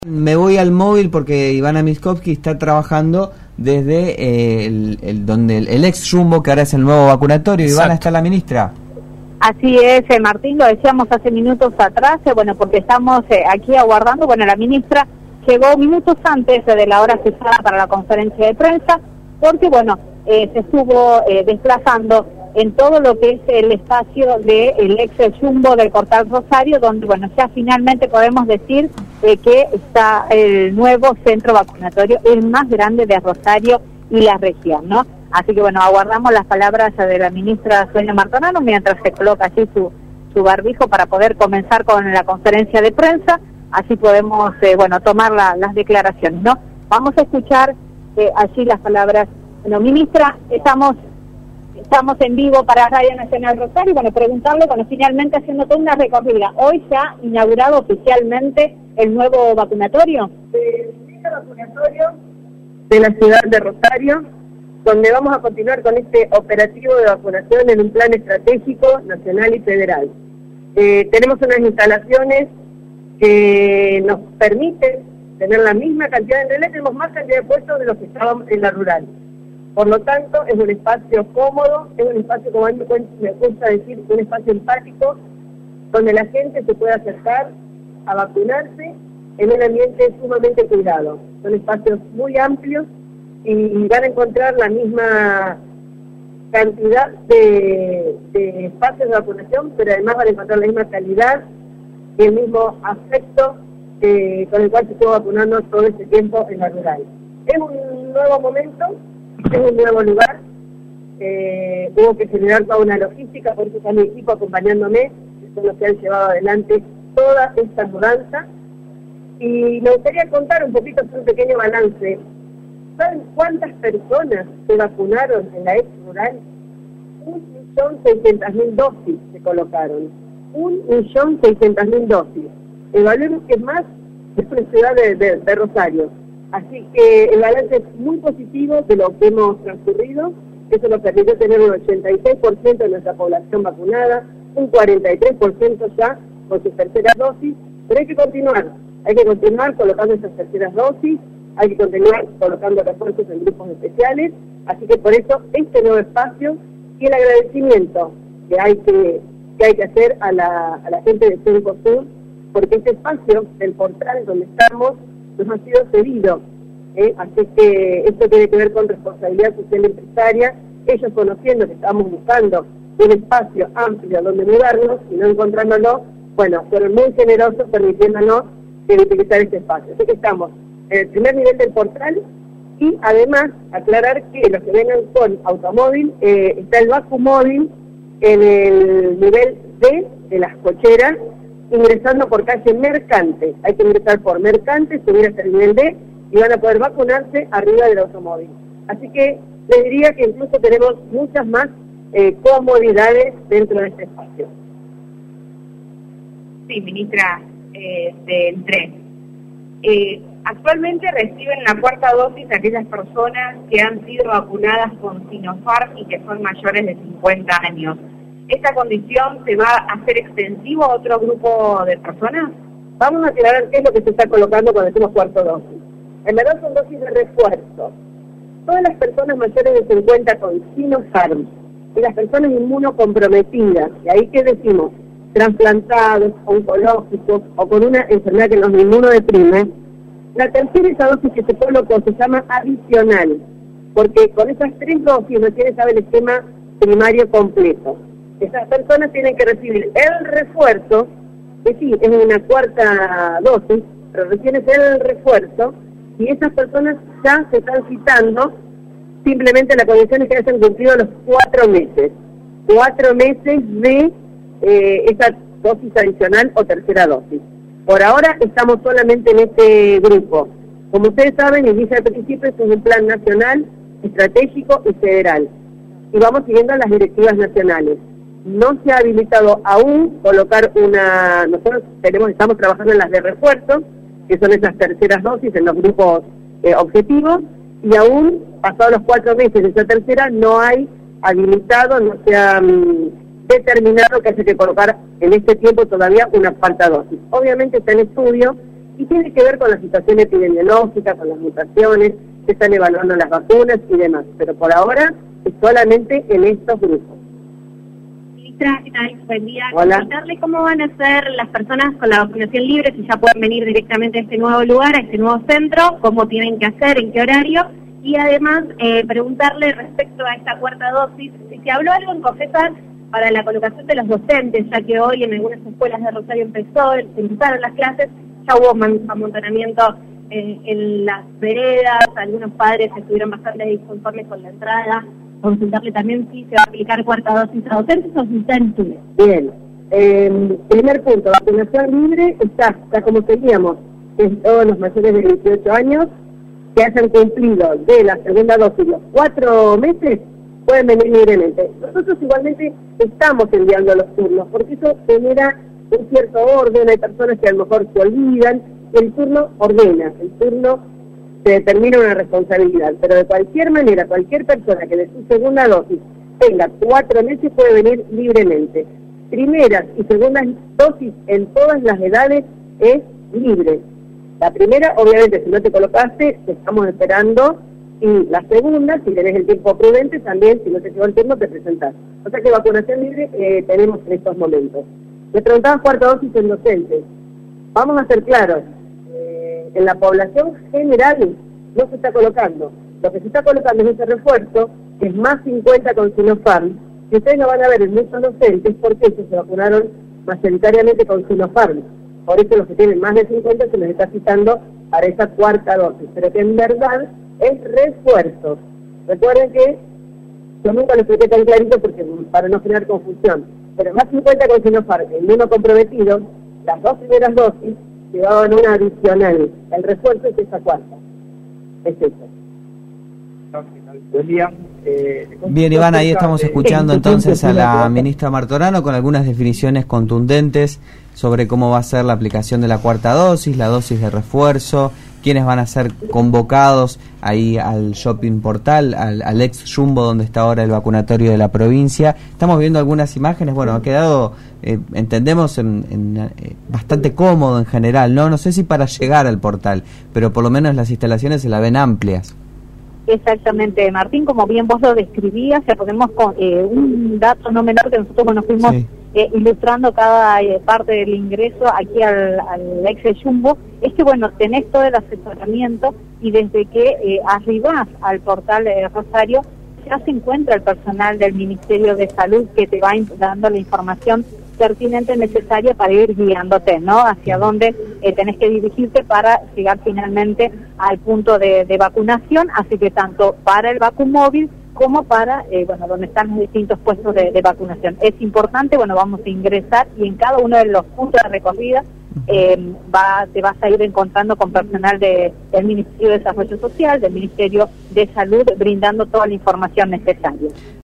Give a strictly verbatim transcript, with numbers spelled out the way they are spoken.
Me voy al móvil porque Ivana Miskovsky está trabajando desde eh, el, el, donde el, el ex Jumbo, que ahora es el nuevo vacunatorio. Exacto. Ivana, ¿está la ministra? Así es, eh, Martín, lo decíamos hace minutos atrás, eh, bueno, porque estamos eh, aquí aguardando. Bueno, la ministra llegó minutos antes de la hora fijada para la conferencia de prensa, porque, bueno, eh, se estuvo eh, desplazando en todo lo que es el espacio del ex Jumbo del Cortal Rosario, donde, bueno, ya finalmente podemos decir eh, que está el nuevo centro vacunatorio, el más grande de Rosario y la región, ¿no? Así que, bueno, aguardamos las palabras de la ministra Sonia Martorano mientras se coloca allí su, su barbijo para poder comenzar con la conferencia de prensa. Así podemos, eh, bueno, tomar la, las declaraciones, ¿no? Vamos a escuchar eh, allí las palabras. Bueno, ministra, estamos... Estamos en vivo para Radio Nacional Rosario y, bueno, preguntarle, bueno, finalmente haciendo toda una recorrida. Hoy se ha inaugurado oficialmente el nuevo vacunatorio. El vacunatorio de la ciudad de Rosario, donde vamos a continuar con este operativo de vacunación en un plan estratégico nacional y federal. Eh, tenemos unas instalaciones que nos permiten tener la misma cantidad, en realidad tenemos más cantidad de puestos de los que estábamos en la rural. Por lo tanto, es un espacio cómodo, es un espacio, como a mí me gusta decir, un espacio empático, donde la gente se puede acercar a vacunarse en un ambiente sumamente cuidado. Son espacios muy amplios y, y van a encontrar la misma cantidad de, de espacios de vacunación, pero además van a encontrar la misma calidad y el mismo afecto eh, con el cual se estuvo vacunando todo este tiempo en la rural. Es un nuevo momento. Es un nuevo lugar, eh, hubo que generar toda una logística, por eso está mi equipo acompañándome, que son los que han llevado adelante toda esta mudanza. Y me gustaría contar un poquito, hacer un pequeño balance. ¿Saben cuántas personas se vacunaron en la ex rural? Un millón seiscientas mil dosis se colocaron. Un millón seiscientas mil dosis. Evaluemos que es más de una ciudad de, de, de Rosario. Así que el balance es muy positivo de lo que hemos transcurrido. Eso nos permitió tener un ochenta y seis por ciento de nuestra población vacunada, un cuarenta y tres por ciento ya con sus terceras dosis, pero hay que continuar, hay que continuar colocando esas terceras dosis, hay que continuar colocando refuerzos en grupos especiales, así que por eso este nuevo espacio y el agradecimiento que hay que, que, hay que hacer a la, a la gente de Cencosud, porque este espacio, el portal donde estamos, nos ha sido cedido, ¿eh? Así que esto tiene que ver con responsabilidad social empresaria. Ellos, conociendo que estamos buscando un espacio amplio donde mudarnos y no encontrándolo, bueno, fueron muy generosos permitiéndonos utilizar este espacio. Así que estamos en el primer nivel del portal y además aclarar que los que vengan con automóvil, eh, está el Vacumóvil en el nivel D de las cocheras, ingresando por calle Mercante. Hay que ingresar por Mercante, subir hasta el nivel D y van a poder vacunarse arriba del automóvil. Así que les diría que incluso tenemos muchas más eh, comodidades dentro de este espacio. Sí, ministra, eh, del tren. Eh, actualmente reciben la cuarta dosis aquellas personas que han sido vacunadas con Sinopharm y que son mayores de cincuenta años. ¿Esta condición se va a hacer extensivo a otro grupo de personas? Vamos a aclarar qué es lo que se está colocando cuando decimos cuarta dosis. En verdad son dosis de refuerzo. Todas las personas mayores de cincuenta con Sinopharm y las personas inmunocomprometidas, y ahí que decimos, trasplantados, oncológicos o con una enfermedad que nos inmunodeprime, la tercera esa dosis que se colocó se llama adicional, porque con esas tres dosis recién estaba el esquema primario completo. Esas personas tienen que recibir el refuerzo, que sí, es una cuarta dosis, pero recién es el refuerzo, y esas personas ya se están citando, simplemente la condición es que hayan cumplido los cuatro meses. Cuatro meses de eh, esa dosis adicional o tercera dosis. Por ahora estamos solamente en este grupo. Como ustedes saben, y dije al principio, es un plan nacional, estratégico y federal. Y vamos siguiendo las directivas nacionales. No se ha habilitado aún colocar una... Nosotros tenemos estamos trabajando en las de refuerzo, que son esas terceras dosis en los grupos eh, objetivos, y aún, pasados los cuatro meses de esa tercera, no hay habilitado, no se ha um, determinado que haya que colocar en este tiempo todavía una cuarta dosis. Obviamente está en estudio y tiene que ver con la situación epidemiológica, con las mutaciones, se están evaluando las vacunas y demás, pero por ahora es solamente en estos grupos. Ministra, ¿qué tal? Buen día. Hola. Contarle cómo van a ser las personas con la vacunación libre, si ya pueden venir directamente a este nuevo lugar, a este nuevo centro, cómo tienen que hacer, en qué horario, y además eh, preguntarle respecto a esta cuarta dosis, si se habló algo en COFESAR para la colocación de los docentes, ya que hoy en algunas escuelas de Rosario empezó, empezaron las clases, ya hubo amontonamiento eh, en las veredas, algunos padres estuvieron bastante disconformes con la entrada, consultarle también si se va a aplicar cuarta dosis a docentes o si está en estudio. Bien, eh, primer punto, vacunación libre está, está como seguíamos, es todos los mayores de dieciocho años que hayan cumplido de la segunda dosis los cuatro meses, pueden venir libremente. Nosotros igualmente estamos enviando los turnos, porque eso genera un cierto orden, hay personas que a lo mejor se olvidan, el turno ordena, el turno se determina una responsabilidad, pero de cualquier manera, cualquier persona que de su segunda dosis tenga cuatro meses puede venir libremente. Primeras y segundas dosis en todas las edades es libre. La primera, obviamente, si no te colocaste, te estamos esperando, y la segunda, si tenés el tiempo prudente, también, si no te llegó el turno, te presentás. O sea que vacunación libre eh, tenemos en estos momentos. Me preguntabas cuarta dosis en docentes. Vamos a ser claros, eh, en la población general no se está colocando. Lo que se está colocando es ese refuerzo, que es más cincuenta con Sinopharm, que ustedes lo van a ver en muchos docentes, porque ellos se vacunaron mayoritariamente con Sinopharm. Por eso los que tienen más de cincuenta se les está citando para esa cuarta dosis, pero que en verdad es refuerzo. Recuerden que yo nunca lo expliqué tan clarito porque para no generar confusión, pero más cincuenta con Sinopharm, el uno comprometido, las dos primeras dosis llevaban una adicional. El refuerzo es esa cuarta. Es eso. Buen día. Eh, Bien, Iván, ahí estamos escuchando entonces a la ministra Martorano con algunas definiciones contundentes sobre cómo va a ser la aplicación de la cuarta dosis, la dosis de refuerzo, quiénes van a ser convocados ahí al shopping portal, al, al ex Jumbo donde está ahora el vacunatorio de la provincia. Estamos viendo algunas imágenes, bueno, ha quedado, eh, entendemos, en, en, eh, bastante cómodo en general, ¿no? No sé si para llegar al portal, pero por lo menos las instalaciones se la ven amplias. Exactamente, Martín, como bien vos lo describías, ya podemos con eh, un dato no menor que nosotros nos fuimos sí. eh, ilustrando cada eh, parte del ingreso aquí al, al ex Jumbo, es que bueno, tenés todo el asesoramiento y desde que eh, arribás al portal de Rosario ya se encuentra el personal del Ministerio de Salud que te va dando la información pertinente necesaria para ir guiándote, ¿no? Hacia dónde eh, tenés que dirigirte para llegar finalmente al punto de, de vacunación, así que tanto para el vacumóvil como para, eh, bueno, donde están los distintos puestos de, de vacunación. Es importante, bueno, vamos a ingresar y en cada uno de los puntos de recorrida eh, va, te vas a ir encontrando con personal de, del Ministerio de Desarrollo Social, del Ministerio de Salud, brindando toda la información necesaria.